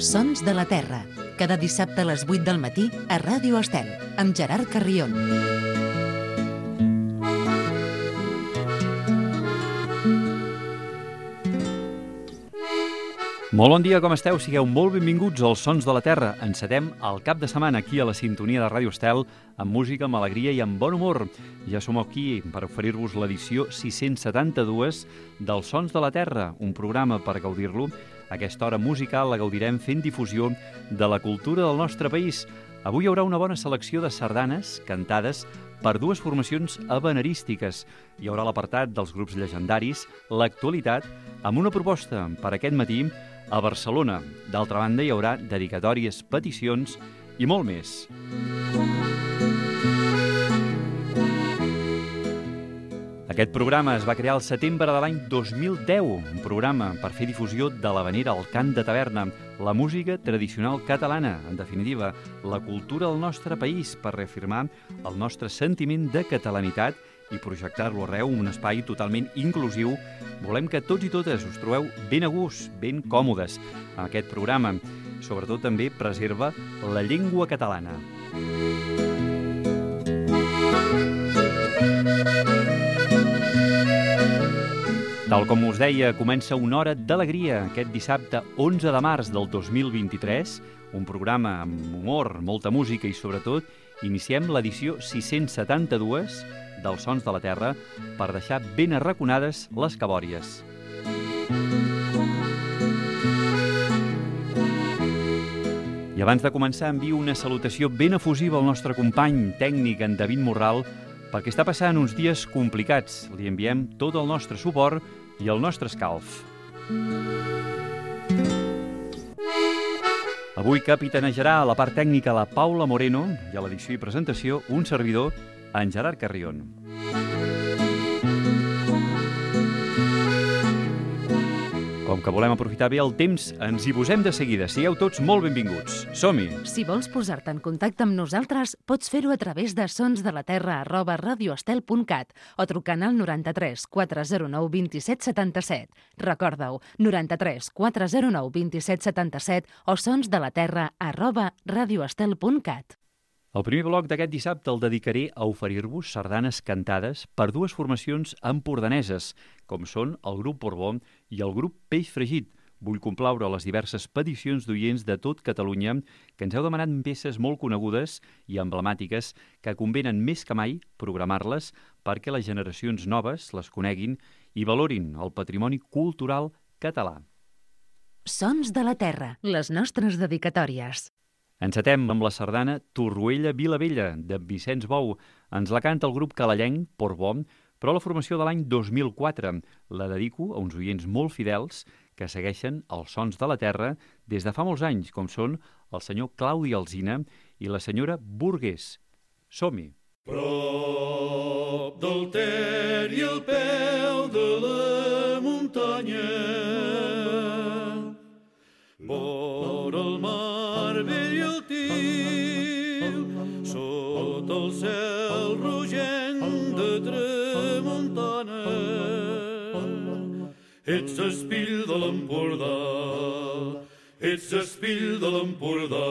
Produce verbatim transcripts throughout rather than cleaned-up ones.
Sons de la Terra, cada dissabte a les vuit del matí a Ràdio Estel, amb Gerard Carrion. Molt bon dia, com esteu? Sigueu molt benvinguts als Sons de la Terra. Encetem el cap de setmana aquí a la sintonia de Ràdio Estel, amb música, amb alegria i amb bon humor. Ja som aquí per oferir-vos l'edició sis-cents setanta-dos dels Sons de la Terra, un programa per gaudir-lo. Aquesta hora musical la gaudirem fent difusió de la cultura del nostre país. Avui hi haurà una bona selecció de sardanes cantades per dues formacions habanerístiques. Hi haurà l'apartat dels grups llegendaris, l'actualitat, amb una proposta per aquest matí a Barcelona. D'altra banda, hi haurà dedicatòries, peticions i molt més. Aquest programa es va crear al setembre de l'any dos mil deu, un programa per fer difusió de l'havanera, el cant de taverna, la música tradicional catalana, en definitiva, la cultura del nostre país, per reafirmar el nostre sentiment de catalanitat i projectar-lo arreu, un espai totalment inclusiu. Volem que tots i totes us trobeu ben a gust, ben còmodes en aquest programa. Sobretot també preserva la llengua catalana. Tal com us deia, comença una hora d'alegria aquest dissabte onze de març del dos mil vint-i-tres, un programa amb humor, molta música i sobretot iniciem l'edició sis-cents setanta-dos dels Sons de la Terra per deixar ben arraconades les cabòries. I abans de començar envio una salutació ben efusiva al nostre company tècnic, en David Morral, perquè està passant uns dies complicats. Li enviem tot el nostre suport i el nostre escalf. Avui capitanejarà a la part tècnica la Paula Moreno i a l'edició i presentació un servidor, en Gerard Carrion. Com que volem aprofitar bé el temps, ens hi posem de seguida. Sigueu tots molt benvinguts. Som-hi! Si vols posar-te en contacte amb nosaltres, pots fer-ho a través de sonsdelaterra arroba radioestel punt cat o trucant al noranta-tres quatre zero nou vint-i-set setanta-set. Recorda-ho, noranta-tres quatre zero nou vint-i-set setanta-set o sonsdelaterra arroba radioestel punt cat. El primer bloc d'aquest dissabte el dedicaré a oferir-vos sardanes cantades per dues formacions empordaneses, com són el grup Porbó i el grup Peix Fregit. Vull complaure les diverses peticions d'oients de tot Catalunya que ens heu demanat peces molt conegudes i emblemàtiques que convenen més que mai programar-les perquè les generacions noves les coneguin i valorin el patrimoni cultural català. Sons de la Terra, les nostres dedicatòries. Encetem amb la sardana Torroella Vilavella, de Vicenç Bou. Ens la canta el grup calallenc Porbó, però la formació de l'any dos mil quatre. La dedico a uns oients molt fidels que segueixen els Sons de la Terra des de fa molts anys, com són el senyor Claudi Alsina i la senyora Burgués. Som-hi! Prop del Ter i al peu de la muntanya, vora el mar vell i altiu, sota el cel rogent de tramuntana, ets espill de l'Empordà, ets espill de l'Empordà.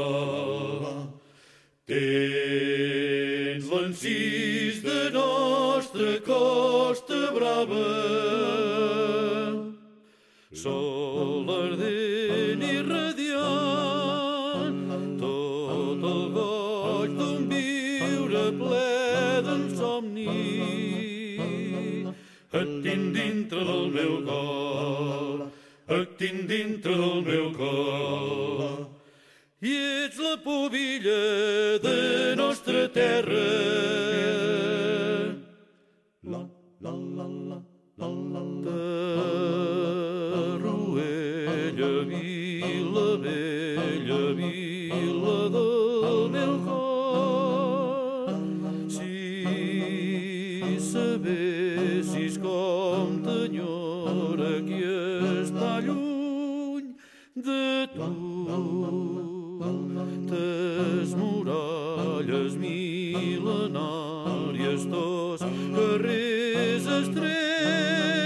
Tens l'encís de nostra Costa Brava, sol ardent i radiant, tot el goig d'un viure ple d'ensomni, et tinc dintre del meu cor, et tinc dintre del meu cor. I ets la pubilla de nostra terra. La, la, la, la, la, la, la. Torroella, vila vella, vila del meu cor. Si sabessis com t'enyora qui està lluny de tu, tes muralles mil·lenàries, tos carrers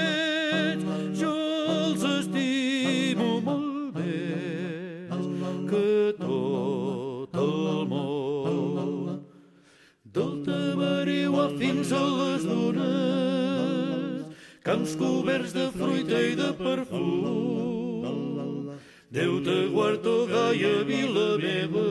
estrets, jo els estimo molt més tot el món. Del Tamariu fins a les dunes, camps coberts de fruita i de perfum. Déu te guard, oh Gaia, vila meva,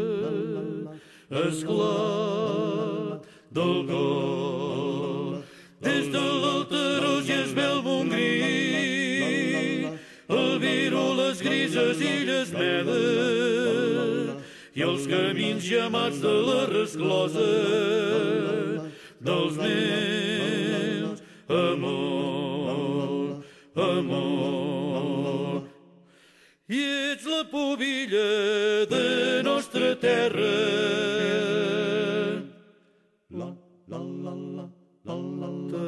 esclat del cor. Des de l'Alterós i es veu Montgrí, el Viru, les grises illes medes i els camins llamats de la resclosa dels meus amor, amor. I ets la pubilla de nostra terra. La, la, la, la, la, la, la.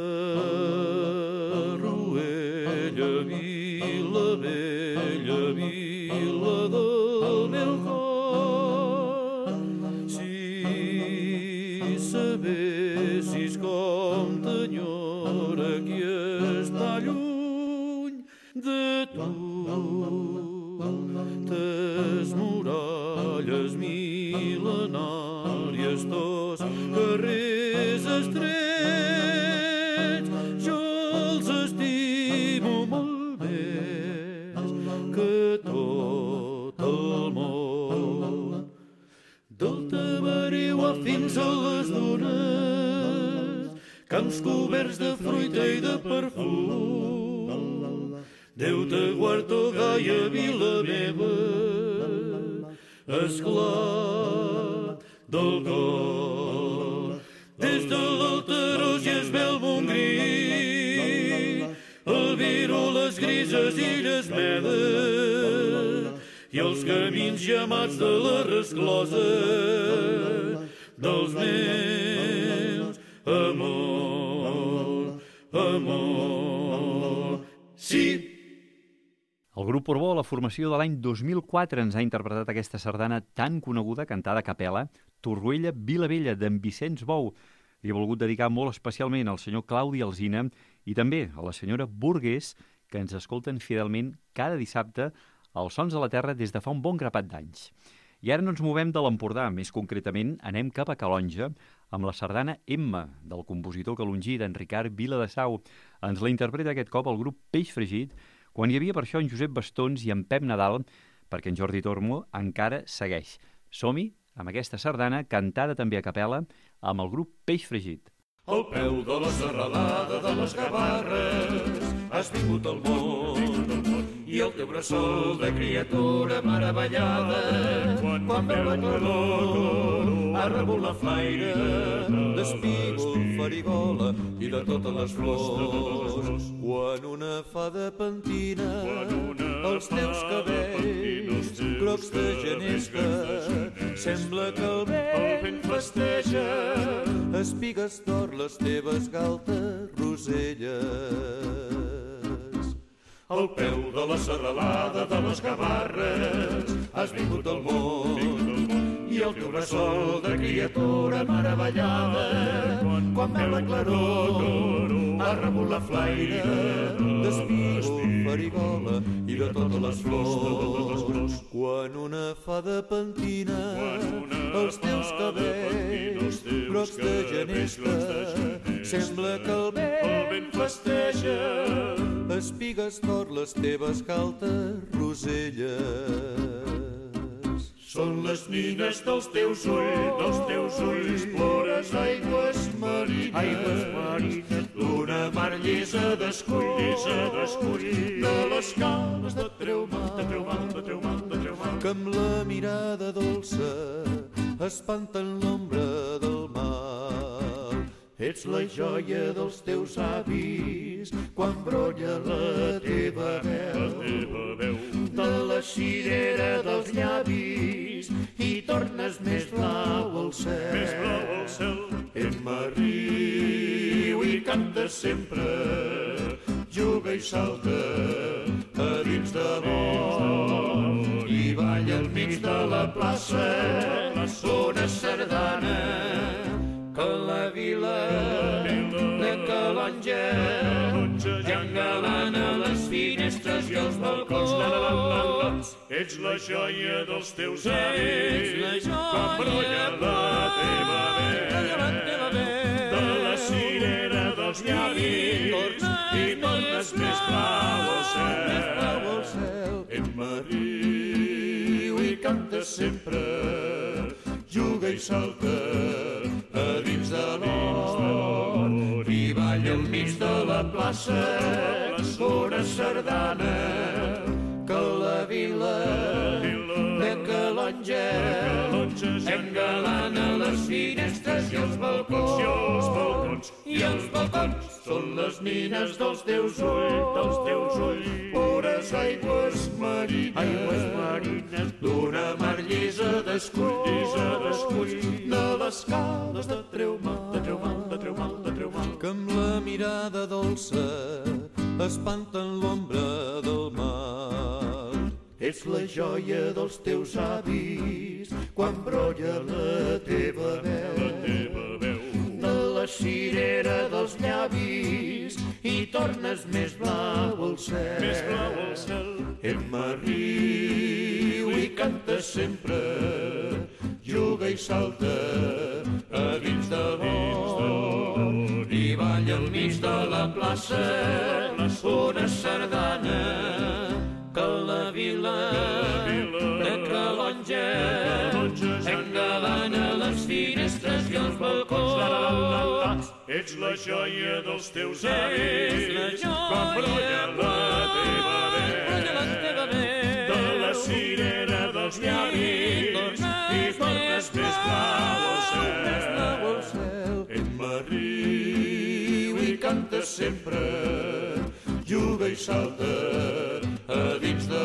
Taruella, vila bella, vila del meu cor. Si sabessis com t'enyora qui està lluny de tu. Tes muralles mil·lenàries, tos carrers estrets, jo els estimo molt més que tot el món. Del Tamariu fins a les dunes, camps coberts de fruita i de perfum. Déu te guard, oh Gaia, vila meva, esclat del cor. Des de l'Alterós i es veu Montgrí, el Viru, les grises illes medes i els camins llamats de la resclosa dels meus amor, amor. Sí. El grup Portbó, la formació de l'any dos mil quatre, ens ha interpretat aquesta sardana tan coneguda, cantada a capella, Torroella, Vila Vella, d'en Vicenç Bou. Li he volgut dedicar molt especialment al senyor Claudi Alsina i també a la senyora Burgués, que ens escolten fidelment cada dissabte als Sons de la Terra des de fa un bon grapat d'anys. I ara no ens movem de l'Empordà, més concretament anem cap a Calonja amb la sardana Emma, del compositor calongí d'en Ricard Viladesau. Ens la interpreta aquest cop el grup Peix Fregit, quan hi havia per això en Josep Bastons i en Pep Nadal, perquè en Jordi Tormo encara segueix. Som-hi amb aquesta sardana, cantada també a capella, amb el grup Peix Fregit. Al peu de la serralada de les Gavarres has vingut al món i el teu bressol de criatura meravellada quan veu la claror ha rebut la flaire d'espígol, farigola i de totes les flors. Quan una fada pentina els teus cabells grocs de genesca, sembla que el vent festeja espigues d'or les teves galtes roselles. Al peu de la serralada de les Gavarres has vingut al món i el teu bressol de criatura meravellada quan veu la claror ha rebut la flaire d'espígol, farigola i de totes les flors. Quan una fada pentina els teus cabells grocs de genesca, sembla que el vent festeja espigues d'or les teves galtes roselles. Són les nines dels teus ulls, dels teus ulls plores aigües marines, aigües marines, d'una mar llesa d'escull, llesa d'escull, de les cales de Treumant, de Treumant, de Treumant, de Treumant, que amb la mirada dolça espanten l'ombra del mal. Ets la joia dels teus avis quan brolla la teva veu, de la cirera dels llavis i tornes més blau al cel. Més blau al cel. Emma riu i canta sempre, juga i salta a dins de l'or i balla al mig de la plaça una sardana que la vila de Calonja ja engalana les finestres i els balcons. La, la, la, la, la. Ets la joia dels teus avis, quan brolla la teva veu. De la cirera dels llavis i tornes més blau al cel. Emma riu i canta sempre, juga i salta a dins de l'or i balla al mig de la plaça una sardana que la vila de Calonge engalana les finestres i els balcons. I els balcons són les nines dels teus ulls, dels teus ulls. Pures aigües marines, aigües marines d'una mar llisa d'escull, llisa d'escull, de les cales de Treumal, de Treumal, de Treumal, de Treumal, que amb la mirada dolça espanten l'ombra del mar. Ets la joia dels teus avis quan brolla la teva veu, la teva veu. De la cirera dels llavis i tornes més blau al cel, més blau al cel. Emma riu i canta sempre, juga i salta a dins de l'or i balla al mig de la plaça una sardana que la vila de Calonge engalana les finestres i els balcons. Ets la joia dels teus avis quan brolla la teva veu. De la cirera dels llavis i tornes més blau al cel. Emma riu i canta sempre, juga i salta a dins de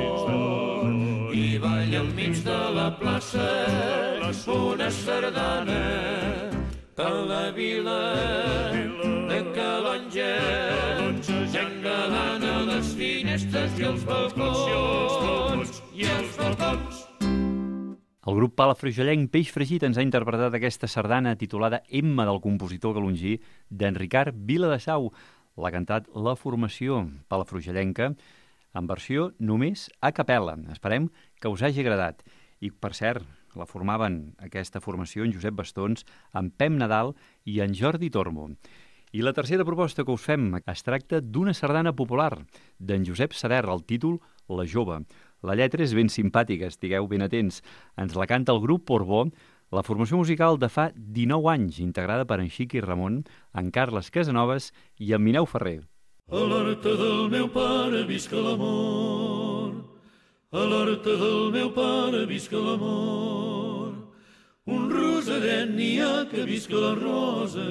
l'or i balla al mig de la plaça una sardana que la vila de Calonge engalana les finestres i els balcons, i els balcons. El grup palafrugellenc Peix Fregit ens ha interpretat aquesta sardana titulada Emma del compositor calongí d'en Ricard Viladesau. L'ha cantat la formació palafrugellenca en versió només a capella. Esperem que us hagi agradat. I, per cert, la formaven aquesta formació en Josep Bastons, en Pep Nadal i en Jordi Tormo. I la tercera proposta que us fem es tracta d'una sardana popular d'en Josep Sader, el títol La Jove. La lletra és ben simpàtica, estigueu ben atents. Ens la canta el grup Porbó, la formació musical de fa dinou anys, integrada per en Xiqui Ramon, en Carles Casanovas i en Mineu Ferrer. A l'horta del meu pare visca l'amor, a l'horta del meu pare visca l'amor, un rosaret n'hi ha que visca la rosa,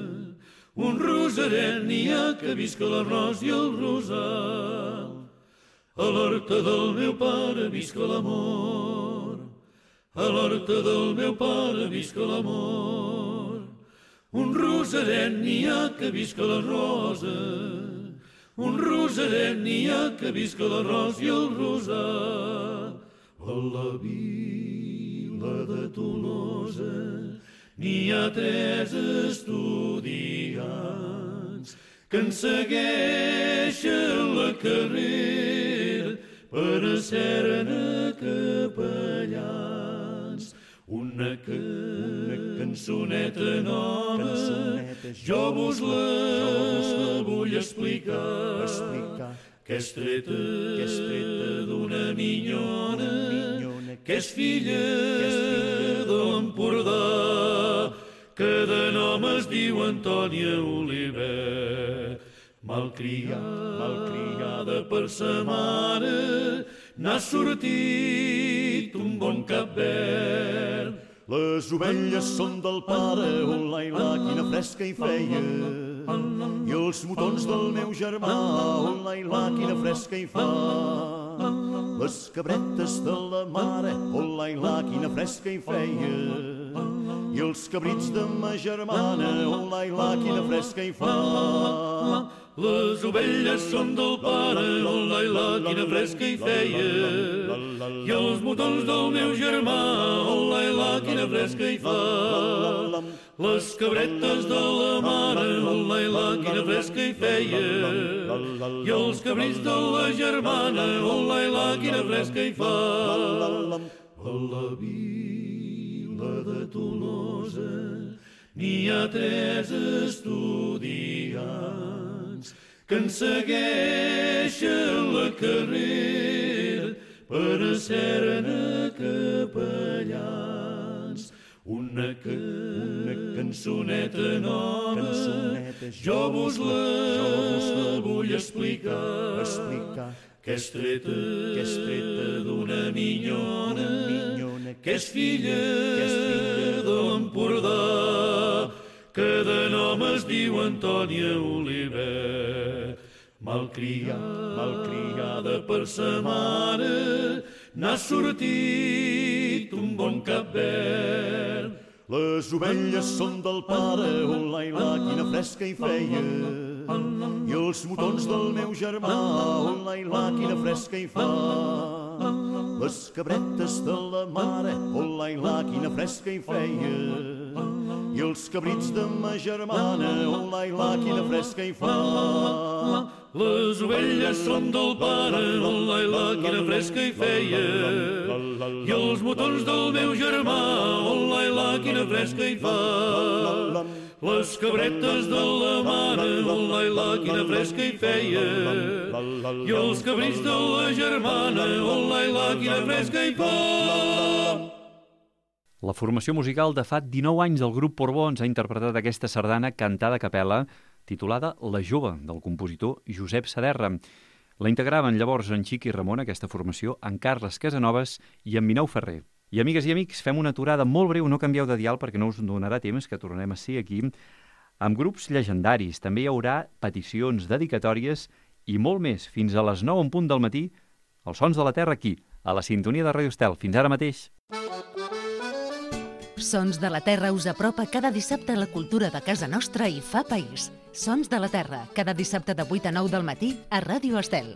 un rosaret n'hi ha que visca l'arròs i el rosal. A l'horta del meu pare visca l'amor, a l'horta del meu pare visca l'amor, un rosaret n'hi ha que visca la rosa, un rosaret n'hi ha que visca l'arròs i el rosal. A la vila de Tolosa n'hi ha tres estudiants que en segueixen la carrera per a ser-ne capellans. Una, que, una cançoneta nova, cançoneta, jo vos la, jo vos la vull explicar, explicar, que és treta, que és treta d'una minyona, minyona, que és filla, que és filla de l'Empordà, que de nom es diu Antònia Oliver. Malcriada, malcriada per sa mare, n'ha sortit un bon cap verd. Les ovelles són del pare, ol·lai-la, quina fresca hi feia. I els motons del meu germà, ol·lai-la, quina fresca hi fa. Les cabretes de la mare, ol·lai-la, quina fresca hi feia. I els cabrits de ma germana, ol·lai-la, quina fresca hi fa. Les ovelles són del pare, ol·lai-la, quina fresca hi feia. I els motons del meu germà, ol·lai-la, quina fresca hi fa. Les cabretes de la mare, hola, i la, quina fresca hi feia. I els cabrits de la germana, hola, i la, quina fresca hi fa. A la vila de Tolosa n'hi ha tres estudiants que en segueixen la carrera per a ser-ne capellans. Una, que, una cançoneta nova, cançoneta, jo vos la, jo vos la vull explicar, explicar. Que és treta, que és treta d'una minyona, minyona, que és filla, que és filla de l'Empordà, que de nom es diu Antònia Oliver. Malcriada, malcriada per sa mare, n'ha sortit un bon cap verd. Les ovelles són del pare, hola, i la, quina fresca hi feia. I els motons del meu germà, hola, i la, quina fresca hi fa. Les cabretes de la mare, hola, i la, quina fresca hi feia. I els cabrits de ma germana, hola, i la, quina fresca hi fa. Les ovelles són del pare, hola, i la, quina fresca hi feia. I els motons del meu germà, hola, i la, quina fresca hi fa. Les cabretes de la mare, hola, i la, quina fresca hi feia. I els cabrits de la germana, hola, i la, quina fresca hi fa. La formació musical de fa dinou anys del grup Porbó ens ha interpretat aquesta sardana cantada a capella titulada La jove, del compositor Josep Saderra. La integraven llavors en Xic i Ramon, aquesta formació, en Carles Casanovas i en Mineu Ferrer. I amigues i amics, fem una aturada molt breu, no canvieu de dial perquè no us donarà temps que tornem a ser aquí, amb grups llegendaris. També hi haurà peticions, dedicatòries i molt més. Fins a les nou en punt del matí, els Sons de la Terra aquí, a la sintonia de Ràdio Estel. Fins ara mateix. Sons de la Terra us apropa cada dissabte a la cultura de casa nostra i fa país. Sons de la Terra, cada dissabte de vuit a nou del matí a Ràdio Estel.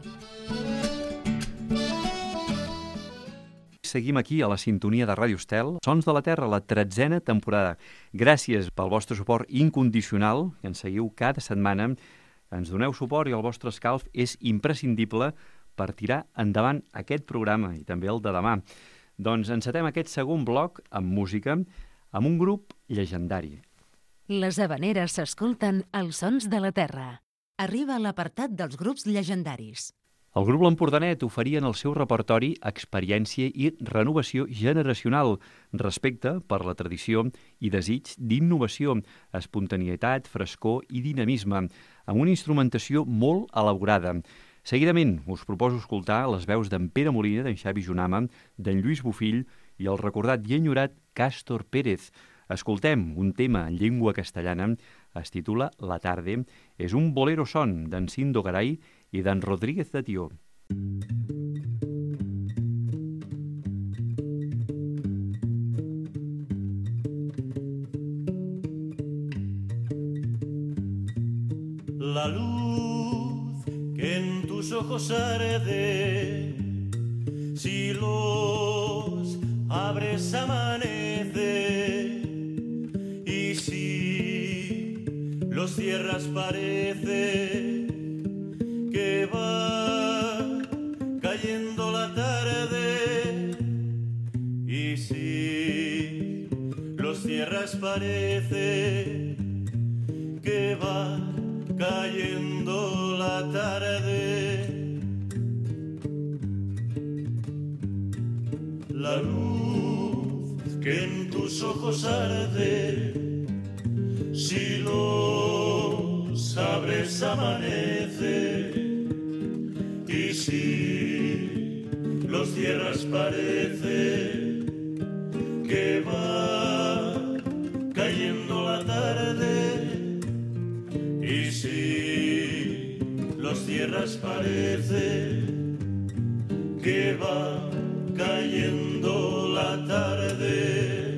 Seguim aquí a la sintonia de Ràdio Estel. Sons de la Terra, la tretzena temporada. Gràcies pel vostre suport incondicional, que ens seguiu cada setmana. Ens doneu suport i el vostre escalf és imprescindible per tirar endavant aquest programa i també el de demà. Doncs encetem aquest segon bloc amb música amb un grup llegendari. Les habaneres s'escolten als Sons de la Terra. Arriba a l'apartat dels grups llegendaris. El grup L'Empordanet oferia en el seu repertori experiència i renovació generacional, respecte per la tradició i desig d'innovació, espontaneïtat, frescor i dinamisme, amb una instrumentació molt elaborada. Seguidament us proposo escoltar les veus d'en Pere Molina, d'en Xavi Junama, d'en Lluís Bofill i el recordat i enyorat Càstor Pérez. Escoltem un tema en llengua castellana, es titula La tarde, és un bolero son d'en Cindo Garay i d'en Rodríguez de Tió. La luz que en tus ojos arde, si los abres amanece, y si los cierras parece que va cayendo la tarde, y si los cierras parece que va cayendo la tarde. La luz que en tus ojos arde, si los abres amanece, y si los cierras parece que va cayendo la tarde, y si los cierras parece que va cayendo la tarde.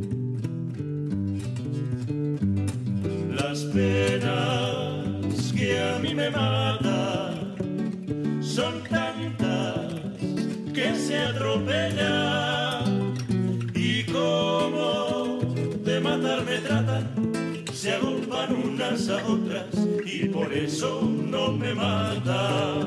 Las penas que a mí me matan son tantas que se atropellan, y como unas a otras y por eso no me mata.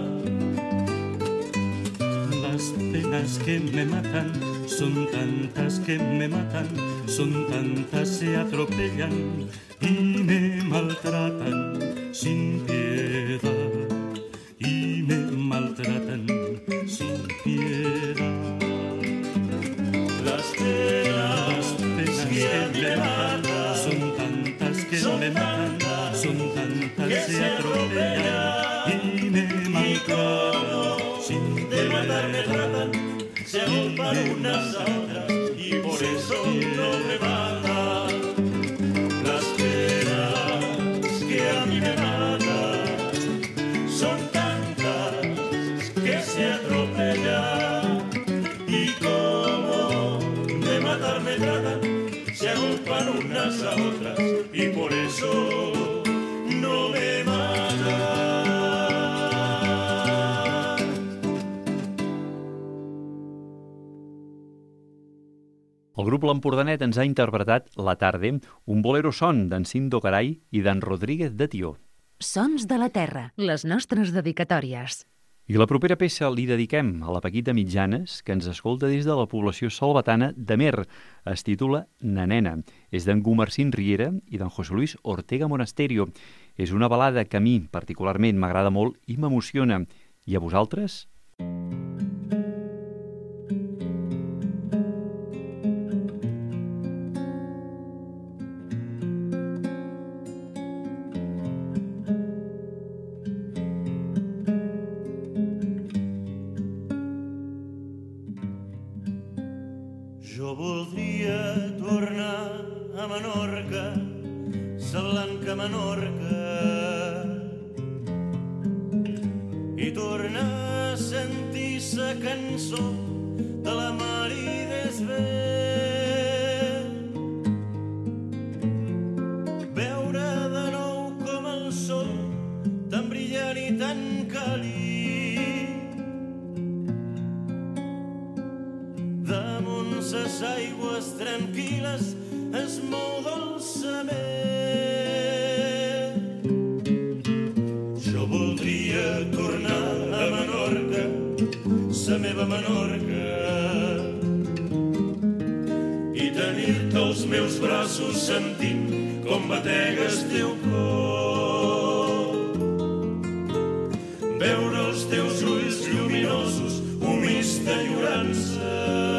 Las penas que me matan son tantas que me matan, son tantas se atropellan y me maltratan sin piedad, y me maltratan sin piedad. Las penas, Las penas que me matan son tantas que me matan, son tantas que se atropellan y me maltratan sin de matar me piedad. tratan, se agolpan unas a otras y por eso no me matan. Las penas que a mí me matan son tantas que se atropellan y como de matar me tratan, se agolpan unas a otras y por eso no me matan. El grup L'Empordanet ens ha interpretat La Tarde, un bolero son d'en Cindo Garay i d'en Rodríguez de Tió. Sons de la terra, les nostres dedicatòries. I la propera peça li dediquem a la Paquita Mitjanes, que ens escolta des de la població salvatana d'Amer. Es titula Nanena. És d'en Gumercín Riera i d'en José Luis Ortega Monasterio. És una balada que a mi particularment m'agrada molt i m'emociona. I a vosaltres? Jo voldria tornar a Menorca, sa blanca Menorca, i tornar a sentir sa cançó de la Marides bé. Veure de nou com el sol tan brillant i tan càlid damunt ses aigües tranquil·les es mou dolçament. Jo voldria tornar a Menorca, sa meva Menorca, i tenir-te als meus braços sentint com batega el teu cor. Veure els teus ulls lluminosos, humits d'enyorança,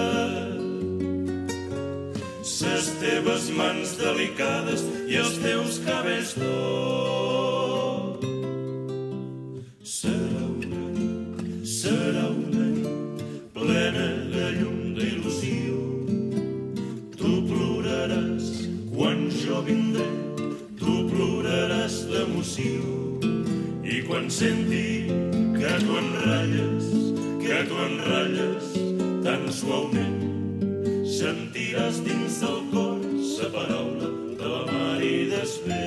ses teves mans delicades i els teus cabells d'or. Serà una nit, serà una nit plena de llum d'il·lusió. Tu ploraràs quan jo vindré, tu ploraràs d'emoció. I quan senti que tu enratlles, que tu enratlles tan suaument, sentiràs dins del cor sa paraula de la Marides bé.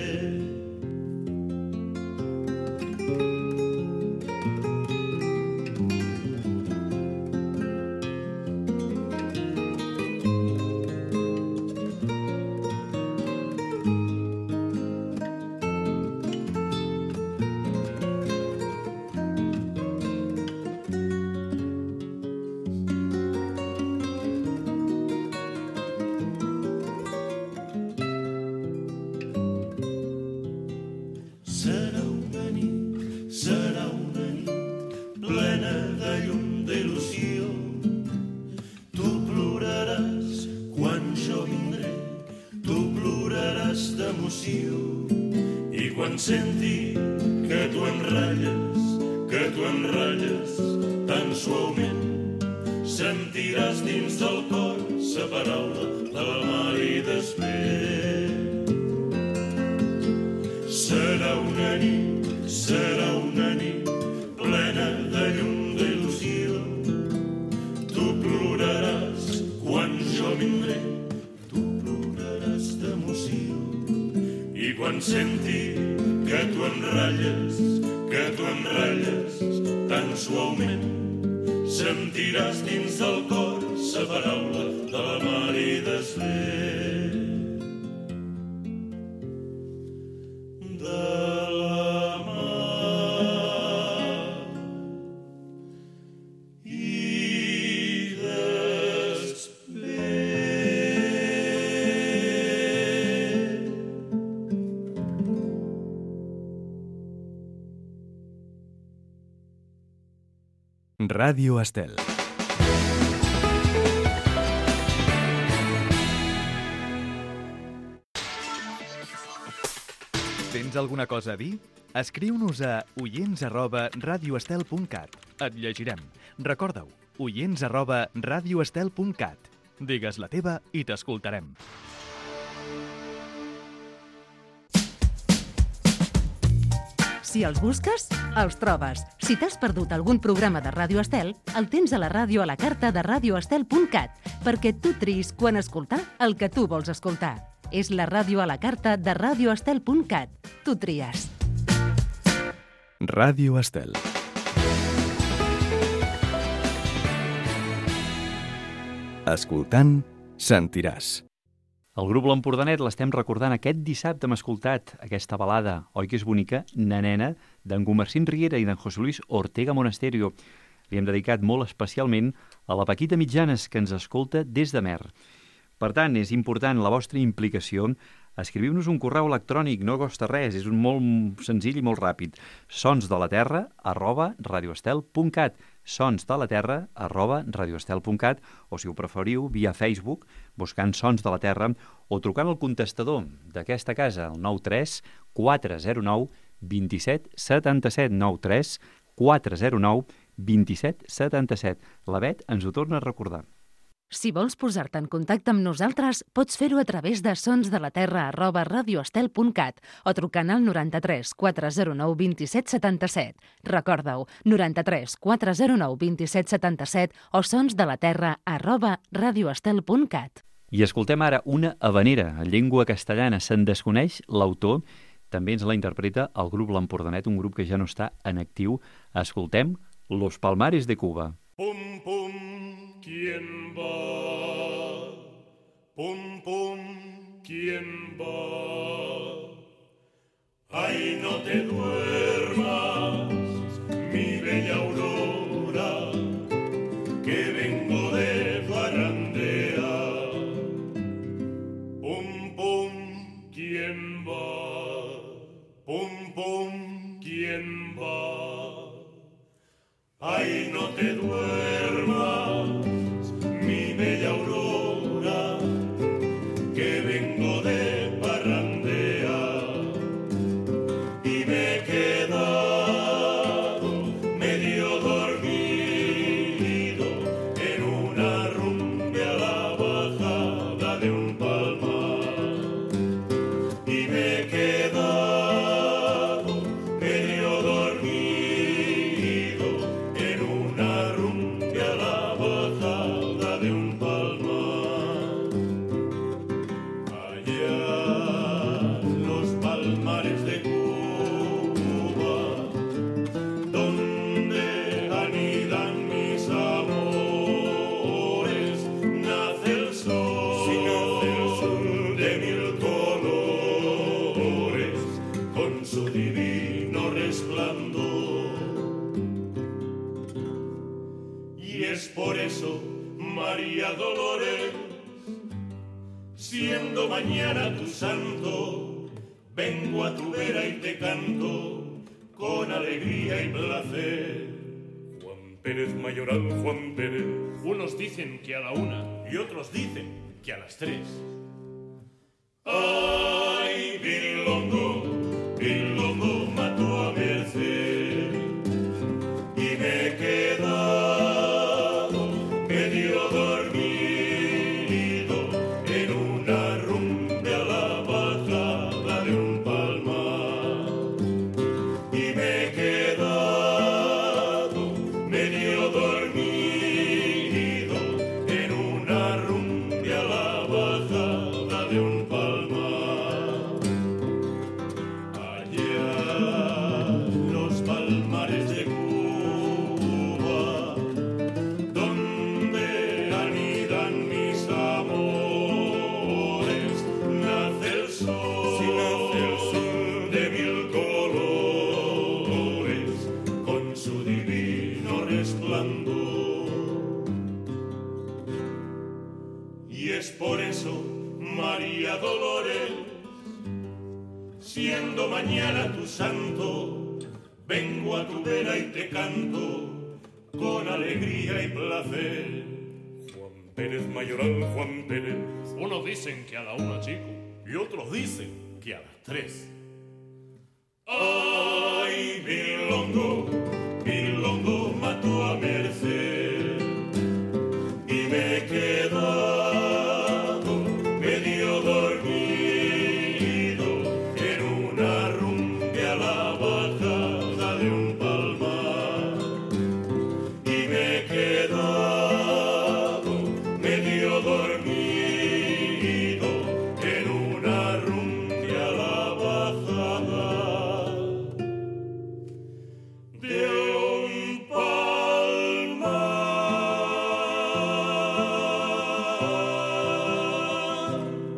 I quan senti que tu enratlles, que tu enratlles tan suaument, sentiràs dins del cor sa paraula de la Marides bé. Serà una nit, serà una nit plena de llum d'il·lusió. Tu ploraràs quan jo vindré, tu ploraràs d'emoció. I quan senti que tu enratlles, que tu enratlles tan suaument, sentiràs dins del cor sa paraula de la Marides bé. Ràdio Estel. Tens alguna cosa a dir? Escriu-nos a oients arroba radioestel punt cat. Et llegirem. Recorda-ho, oients arroba radioestel punt cat. Digues la teva i t'escoltarem. Si els busques, els trobes. Si t'has perdut algun programa de Ràdio Estel, el tens a la ràdio a la carta de radioestel punt cat, perquè tu triïs quan escoltar el que tu vols escoltar. És la ràdio a la carta de radioestel punt cat. Tu tries. Ràdio Estel. Escoltant, sentiràs. El grup L'Empordanet l'estem recordant aquest dissabte. Hem escoltat aquesta balada, oi que és bonica, Nanena, d'en Gumercín Riera i d'en José Luis Ortega Monasterio. Li hem dedicat molt especialment a la Paquita Mitjanes, que ens escolta des de Mer. Per tant, és important la vostra implicació. Escriviu-nos un correu electrònic, no costa res, és un molt senzill i molt ràpid. sonsdelaterra arroba radioestel punt cat sons de la terra arroba radioestel punt cat o, si ho preferiu, via Facebook, buscant Sons de la Terra o trucant al contestador d'aquesta casa, el nou tres quatre zero nou dos set set set, nou tres quatre zero nou dos set set set. La Bet ens ho torna a recordar. Si vols posar-te en contacte amb nosaltres, pots fer-ho a través de sonsdelaterra arroba radioestel punt cat o trucant al noranta-tres quatre zero nou dos set set set. Recorda-ho, noranta-tres quatre zero nou dos set set set o sonsdelaterra arroba radioestel punt cat. I escoltem ara una havanera en llengua castellana. Se'n desconeix l'autor, també ens la interpreta el grup L'Empordanet, un grup que ja no està en actiu. Escoltem Los Palmares de Cuba. Pum, pum, ¿quién va? Pum, pum, ¿quién va? Ay, no te duermas, mi bella aurora, que vengo de farandera. Pum, pum, ¿quién va? Pum, pum, ¿quién va? Ay, no te duermas, mi bella aurora, que vengo de parrandea y me he quedado medio dormido en una rumbe a la bajada de un palmar y me he quedado medio dormido por eso, María Dolores, siendo mañana tu santo, vengo a tu vera y te canto con alegría y placer. Juan Pérez Mayoral, Juan Pérez. Unos dicen que a la una y otros dicen que a las tres. Ay, Bilongo, Bilongo mató a Merced y me he quedado por eso, María Dolores, siendo mañana tu santo, vengo a tu vera y te canto con alegría y placer. Juan Pérez Mayoral, Juan Pérez. Unos dicen que a la una, chico. Y otros dicen que a las tres. Ay, milongo, milongo mató a Merced y me he quedado medio dormido en una rumbe a la bajada de un palmar y me he quedado medio dormido en una rumbe a la bajada de un palmar.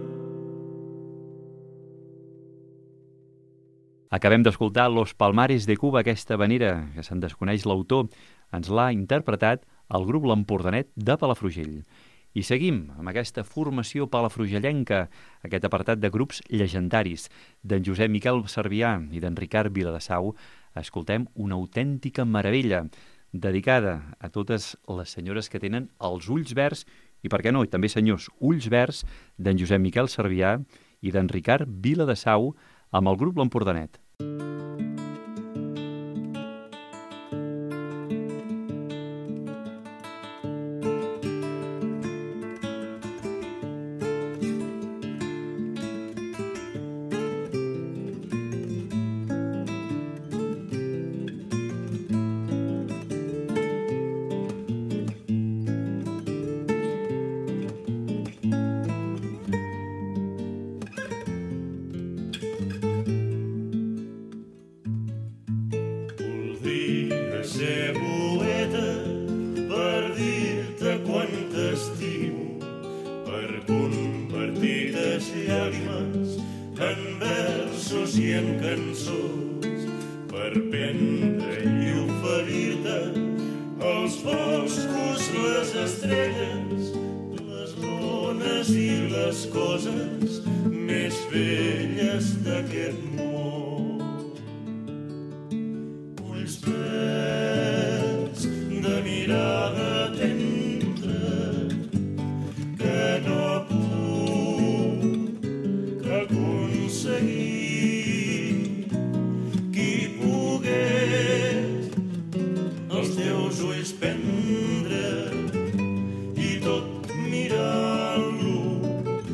Acabem d'escoltar Los Palmares de Cuba, aquesta havanera, que se'n desconeix l'autor, ens l'ha interpretat el grup L'Empordanet de Palafrugell. I seguim amb aquesta formació palafrugellenca, aquest apartat de grups llegendaris. D'en Josep Miquel Servià i d'en Ricard Viladesau escoltem una autèntica meravella, dedicada a totes les senyores que tenen els ulls verds, i per què no, i també senyors, ulls verds, d'en Josep Miquel Servià i d'en Ricard Viladesau amb el grup L'Empordanet. Voldria ser poeta per dir-te quant t'estimo, per convertir les llàgrimes en versos i en cançons, per prendre i oferir-te els boscos, les estrelles, les dones i les coses més belles d'aquest món. Ulls verds de mirada tendra que no puc aconseguir. Qui pogués els teus ulls prendre i tot mirant-los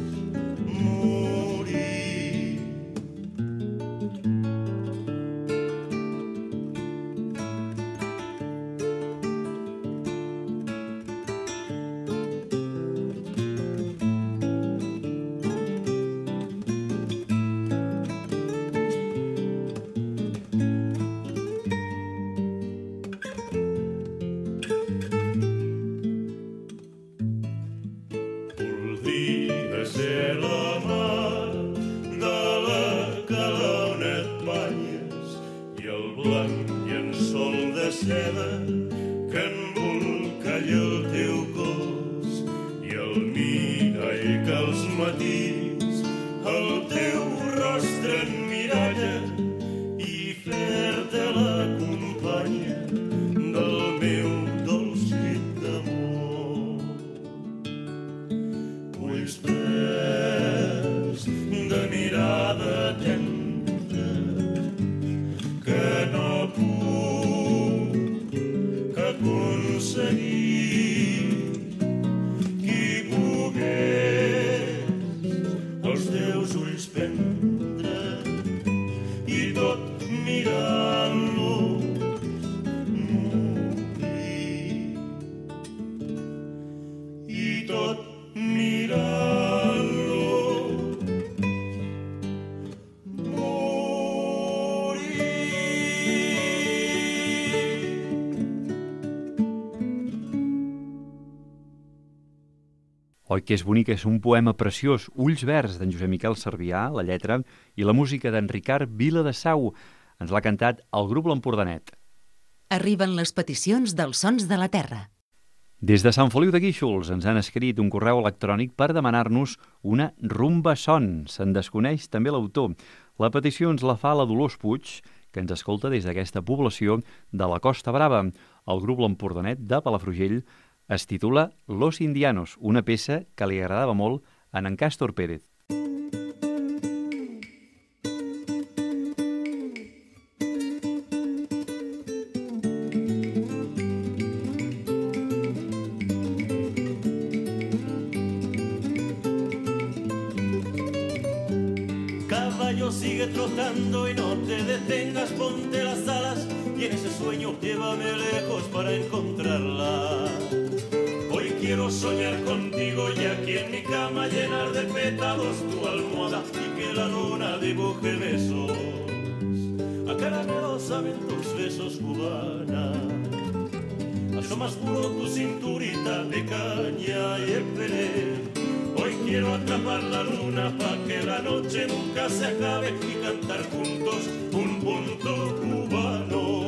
morir. Voldria ser la mar de la calor et banyes i el blanc llençol de seda que embolcalla el teu cos i el mirall que als matins el teu rostre emmiralla i fer-te la companya del meu dolç crit d'amor. Ulls verds de mirada tendra que no puc aconseguir. Qui pogués els teus ulls prendre i tot mirant-los morir. I tot mirant-los morir. Oi que és bonic, és un poema preciós, Ulls verds, d'en Josep Miquel Servià, la lletra, i la música d'en Ricard Viladesau. Ens l'ha cantat el grup L'Empordanet. Arriben les peticions dels Sons de la Terra. Des de Sant Feliu de Guíxols ens han escrit un correu electrònic per demanar-nos una rumba son. Se'n desconeix també l'autor. La petició ens la fa la Dolors Puig, que ens escolta des d'aquesta població de la Costa Brava. el grup L'Empordanet de Palafrugell es titula Los Indianos, una peça que li agradava molt a en Càstor Pérez. Sigue trotando y no te detengas, ponte las alas y en ese sueño llévame lejos para encontrarla. Hoy quiero soñar contigo y aquí en mi cama llenar de pétalos tu almohada y que la luna dibuje besos. A caramelo saben tus besos, cubana. Asomas puro tu cinturita de caña y el pelé. Hoy quiero atrapar la luna pa' que la noche nunca se acabe y cantar juntos un punto cubano.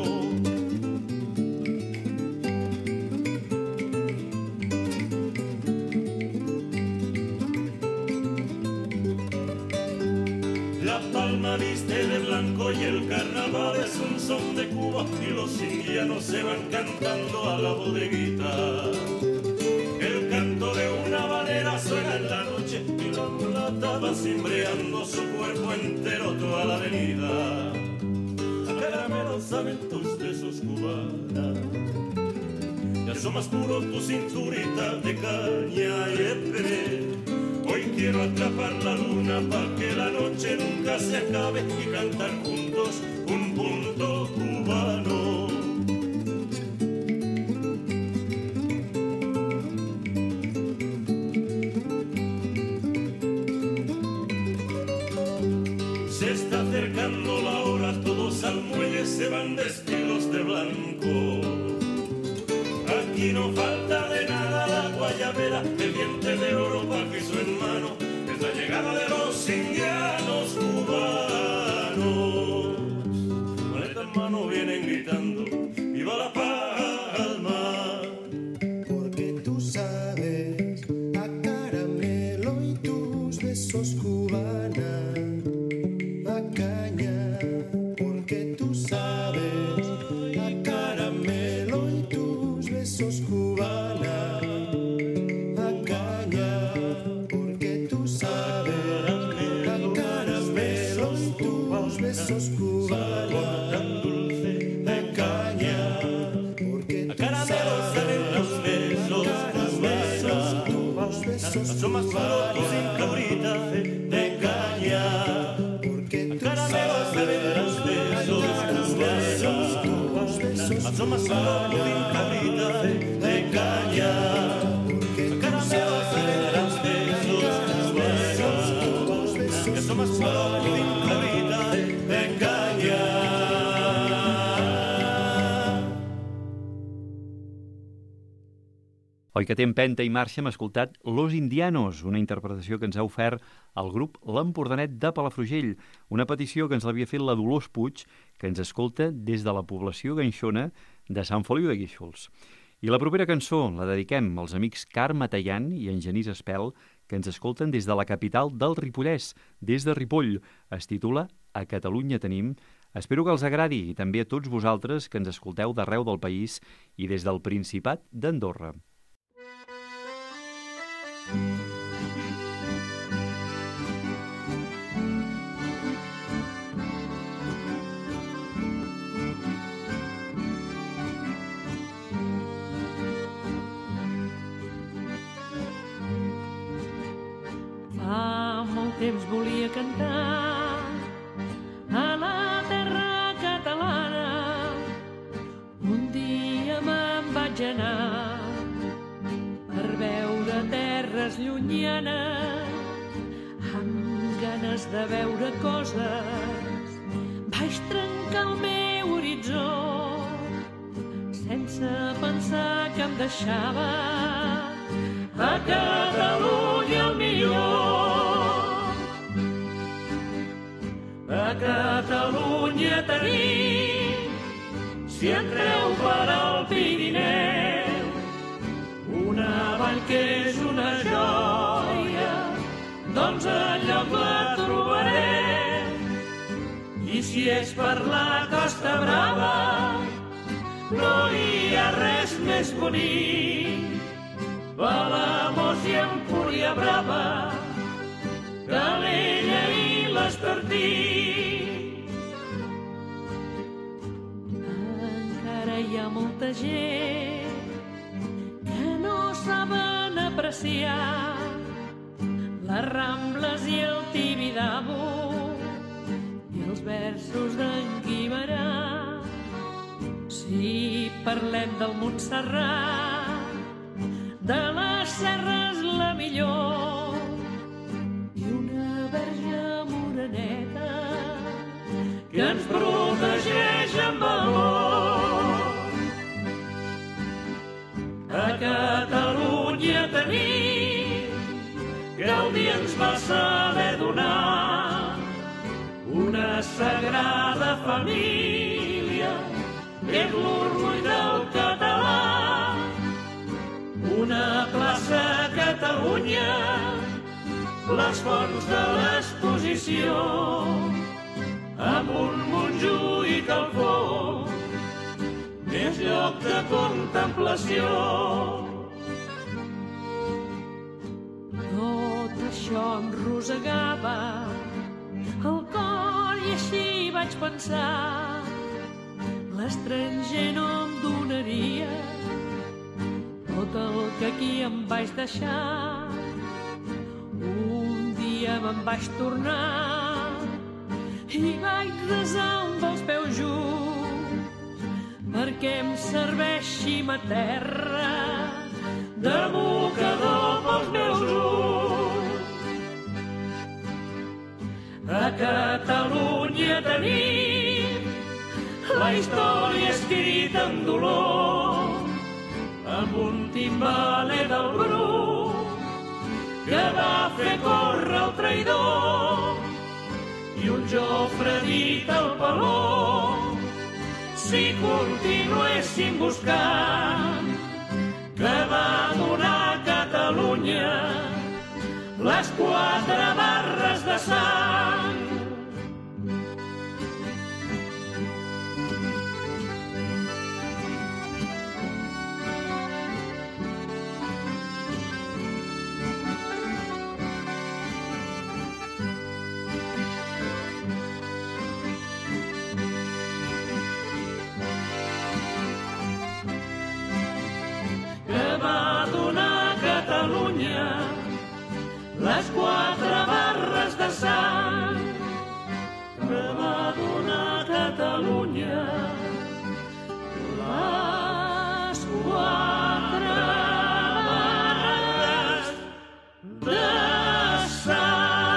La palma viste de blanco y el carnaval es un son de Cuba y los indianos se van cantando a la bodeguita. El canto de una habanera suena en la noche y la mulata va cimbreando su cuerpo entero toda la avenida. A caramelo saben tus besos, cubana. Y asomas puro tu cinturita de caña y epere. Hoy quiero atrapar la luna pa' que la noche nunca se acabe y cantar juntos un punto cubano. Se está acercando la hora, todos al muelle se van vestidos de blanco. Aquí no falta de nada la guayabera, el diente de oro pajizo en mano, es la llegada de los indianos cubanos. Maleta en mano vienen gritando, ¡viva la palma! Porque tú sabes a caramelo y tus besos, cubana, a caña. Porque tú sabes a caramelo y tus besos, cubana, a caña. Porque tú sabes a caramelo y tus besos, cubana, tan dulce, a caña. Porque tú sabes los besos, tus besos, tus besos, Asomas puro tu cinturita de caña. porque tú Caramelo saben los besos, tus besos, tus besos, asomas puro tu cinturita de caña. porque tú Caramelo saben los besos, tus besos, tus besos, asomas puro tu cinturita de caña. Oi que té empenta i marxa hem escoltat Los Indianos, una interpretació que ens ha ofert el grup L'Empordanet de Palafrugell, una petició que ens l'havia fet la Dolors Puig, que ens escolta des de la població ganxona de Sant Feliu de Guíxols. I la propera cançó la dediquem als amics Carme Tallant i en Genís Espel, que ens escolten des de la capital del Ripollès, des de Ripoll. Es titula A Catalunya tenim. Espero que els agradi i també a tots vosaltres que ens escolteu d'arreu del país i des del Principat d'Andorra. Fa molt temps volia cantar a la terra catalana. Un dia me'n vaig anar per veure terres llunyanes, amb ganes de veure coses. Vaig trencar el meu horitzó sense pensar que em deixava a Catalunya el millor. A Catalunya tenim, si entreu per al Pirineu, una vall que és una joia, doncs enlloc la trobarem. I si és per la Costa Brava, no hi ha res més bonic. Palamós i Empúria Brava, Calella i l'Estartit. Encara hi ha molta gent que no saben apreciar les Rambles i el Tibidabo i els versos d'en Guimerà. Si parlem del Montserrat, de les serres la millor, i una verge moreneta que ens protegeix amb amor. A Catalunya tenim que el dia ens va saber donar una sagrada família que és l'orgull del català. Una plaça a Catalunya, les fonts de l'exposició, amb un Montjuïc al fons, més lloc de contemplació. Tot això em rosegava el cor i així vaig pensar: l'estranger no em donaria tot el que aquí em vaig deixar. Un dia me'n vaig tornar i vaig resar amb els peus junts perquè em serveixi ma terra de mocador pels meus ulls. A Catalunya tenim la història escrita en dolor, amb un timbaler del Bruc que va fer córrer el traïdor i un Jofre dit al Paló. Si continuéssim buscant que va donar a Catalunya les quatre barres de sang. Les quatre barres de sang que va donar a Catalunya, les quatre barres de sang.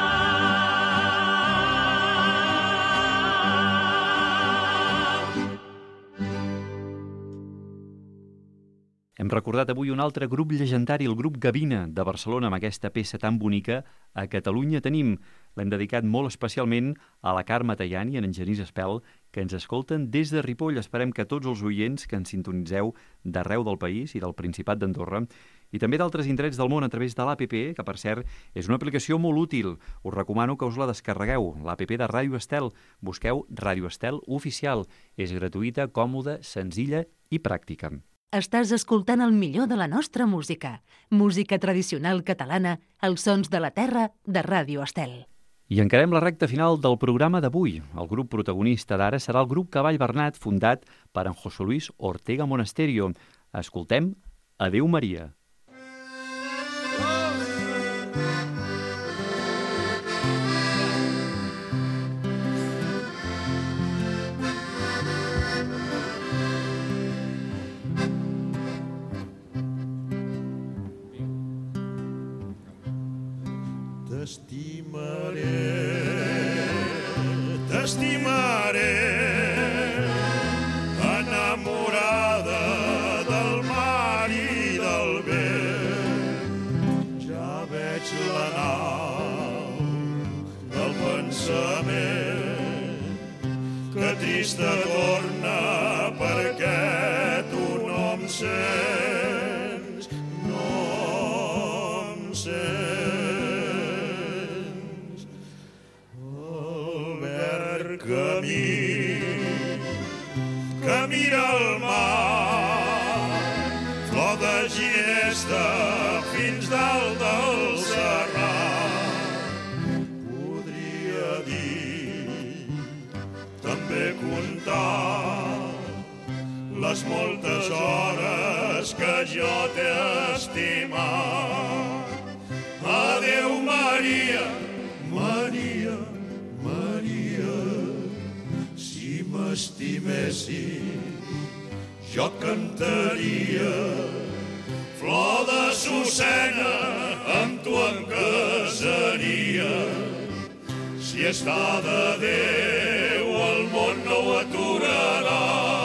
Hem recordat avui un altre grup llegendari, el grup Gavina, de Barcelona, amb aquesta peça tan bonica, A Catalunya tenim. L'hem dedicat molt especialment a la Carme Tallani i en Genís Espel, que ens escolten des de Ripoll. Esperem que tots els oients que ens sintonitzeu d'arreu del país i del Principat d'Andorra, i també d'altres indrets del món a través de l'A P P, que per cert és una aplicació molt útil. Us recomano que us la descarregueu, l'A P P de Ràdio Estel. Busqueu Ràdio Estel Oficial. És gratuïta, còmoda, senzilla i pràctica. Estàs escoltant el millor de la nostra música. Música tradicional catalana, els sons de la terra de Ràdio Estel. I encarem la recta final del programa d'avui. El grup protagonista d'ara serà el grup Cavall Bernat, fundat per en José Luis Ortega Monasterio. Escoltem Adéu Maria. T'estimaré, t'estimaré, enamorada del mar i del vent. Ja veig la nau del pensament que trista torna perquè tu no em sents, no em sents. Camí que mira el mar festa fins dalt del serrat. Podria dir, també comptar les moltes hores que jo t'he estimat. Adéu, Maria, Maria, Maria, si m'estimessis jo cantaria. Flor de Sucena, amb tu em casaria. Si està de Déu, el món no ho aturarà.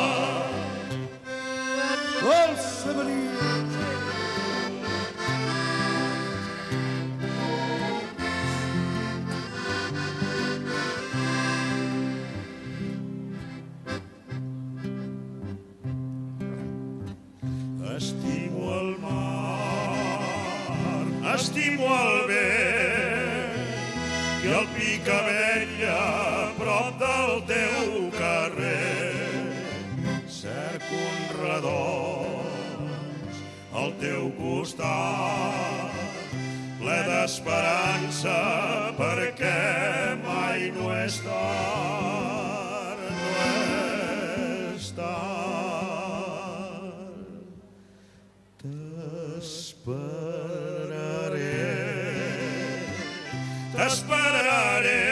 Dolça Maria. Estimo el mar, estimo el vent i el Picabella prop del teu carrer. Cerco un redós al teu costat, ple d'esperança perquè mai no és tard, no és tard. T'esperaré, t'esperaré,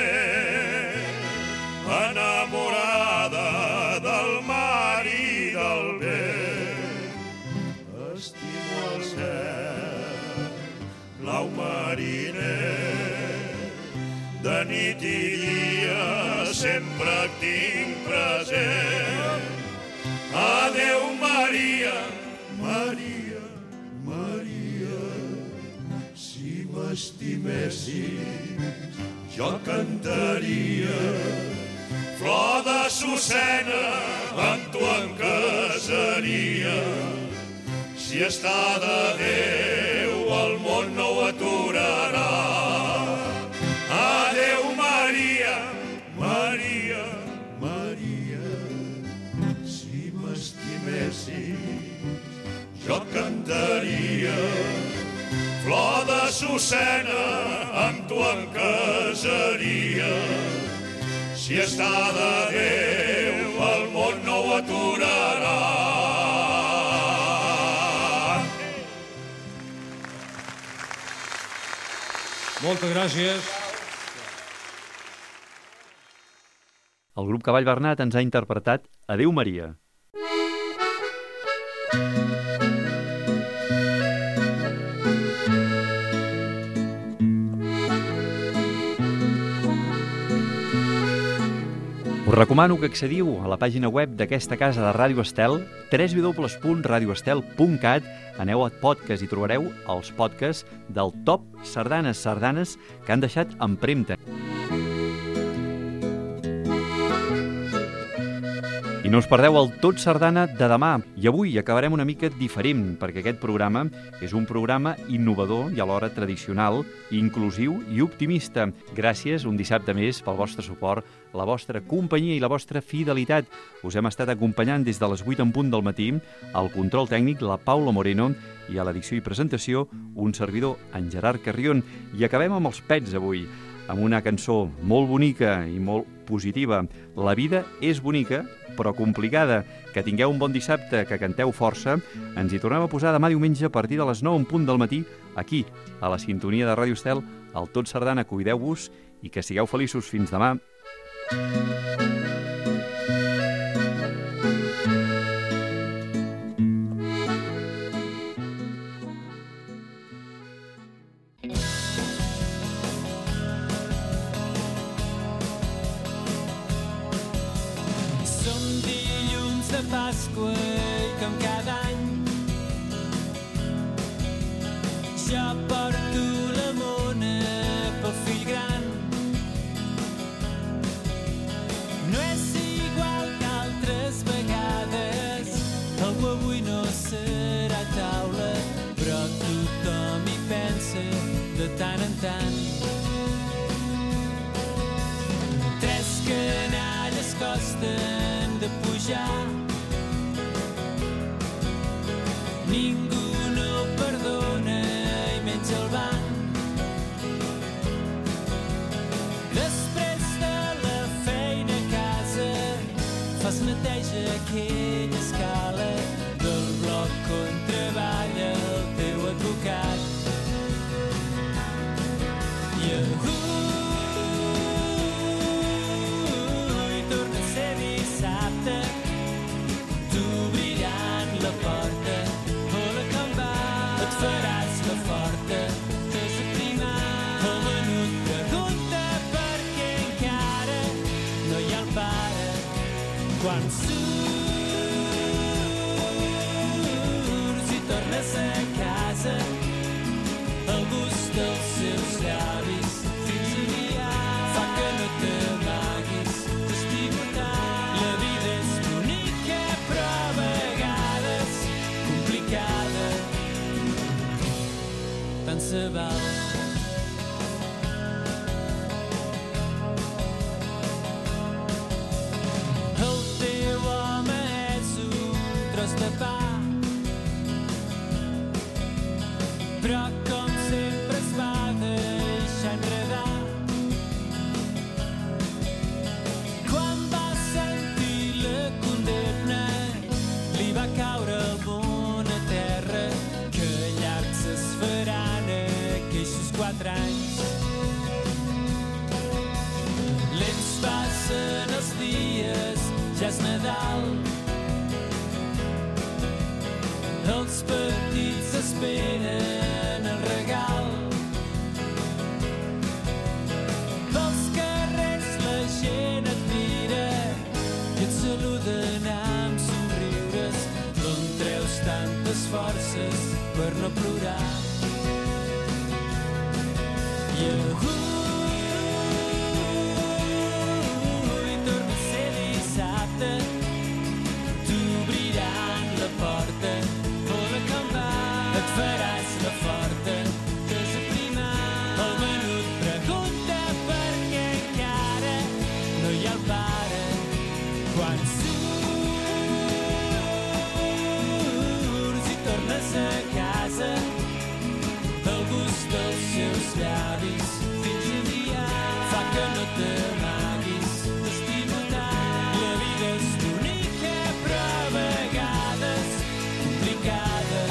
enamorada del mar i del vent. Estimo el cel, blau mariner, de nit i dia sempre et tinc present. Adéu, Maria, Maria, Maria, si m'estimessis jo cantaria. Flor de Sucena, amb tu em casaria. Si està de Déu, el món no ho aturarà. Adéu, Maria, Maria, Maria, si m'estimessis jo cantaria. Flor de Sucena, amb tu em casaria. Si està de Déu, el món no ho aturarà. Moltes gràcies. El grup Cavall Bernat ens ha interpretat Adéu Maria. Us recomano que accediu a la pàgina web d'aquesta casa de Ràdio Estel, w w w punt radio estel punt cat. Aneu a podcast i trobareu els podcasts del top sardanes sardanes que han deixat empremta. I no us perdeu el Tot Sardana de demà. I avui acabarem una mica diferent, perquè aquest programa és un programa innovador i alhora tradicional, inclusiu i optimista. Gràcies un dissabte més pel vostre suport, la vostra companyia i la vostra fidelitat. Us hem estat acompanyant des de les vuit en punt del matí, al control tècnic la Paula Moreno i a l'edició i presentació un servidor, en Gerard Carrion. I acabem amb els pets avui, amb una cançó molt bonica i molt positiva. La vida és bonica, però complicada. Que tingueu un bon dissabte, que canteu força. Ens hi tornem a posar demà diumenge a partir de les nou en punt del matí, aquí, a la sintonia de Ràdio Estel, al Tot Sardana. Cuideu-vos i que sigueu feliços. Fins demà. Pasqua i com cada any jo porto la mona pel fill gran. No és igual que altres vegades, algú avui no serà a taula, però tothom hi pensa de tant en tant. Tres canalles costen de pujar, ningú no perdona. aquella escala del bloc on treballa el teu advocat. I avui torna a ser dissabte, t'obriran la porta. Hola, com va? Et faràs la forta, t'has aprimat. El menut pregunta per què encara no hi ha el pare. Quan surts i tornes a casa, el gust dels seus llavis fins aviat fa que no t'amaguis d'estimular. La vida és bonica però a vegades complicada, tant se val. El teu home és un tros de pa, però com sempre es va deixar enredar. Quan va sentir la condemna, li va caure el món a terra, que llargs es faran aquells quatre anys. Lents passen els dies, ja és Nadal. Els petits esperen el regal. Pels carrers la gent et mira i et saluden amb somriures. D'on treus tantes forces per no plorar? I avui torna a ser dissabte, t'obriran la porta. Et faràs la forta, t'has aprimat. El menut pregunta per què encara no hi ha el pare. Quan surts i tornes a casa, el gust dels seus llavis fins aviat fa que no t'amaguis d'estimular. La vida és bonica però a vegades complicada.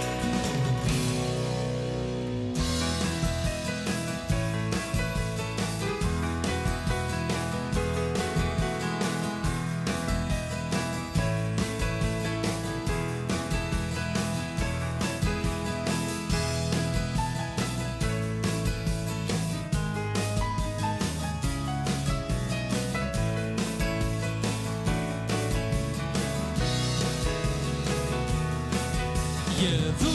I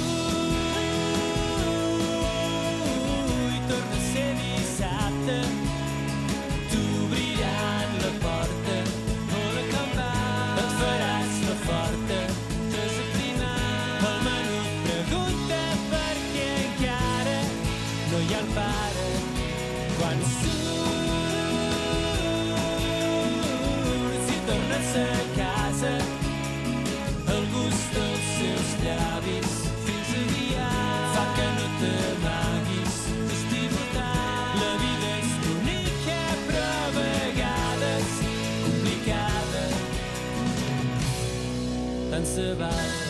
avui torna a ser dissabte, t'obriran la porta. Hola, com va? Et faràs la forta, t'has aprimat. El menut pregunta per què encara no hi ha el pare. Quan surts i tornes a casa, el gust dels seus llavis fins aviat fa que no t'amaguis d'estimular. La vida és bonica però a vegades complicada, tant se val.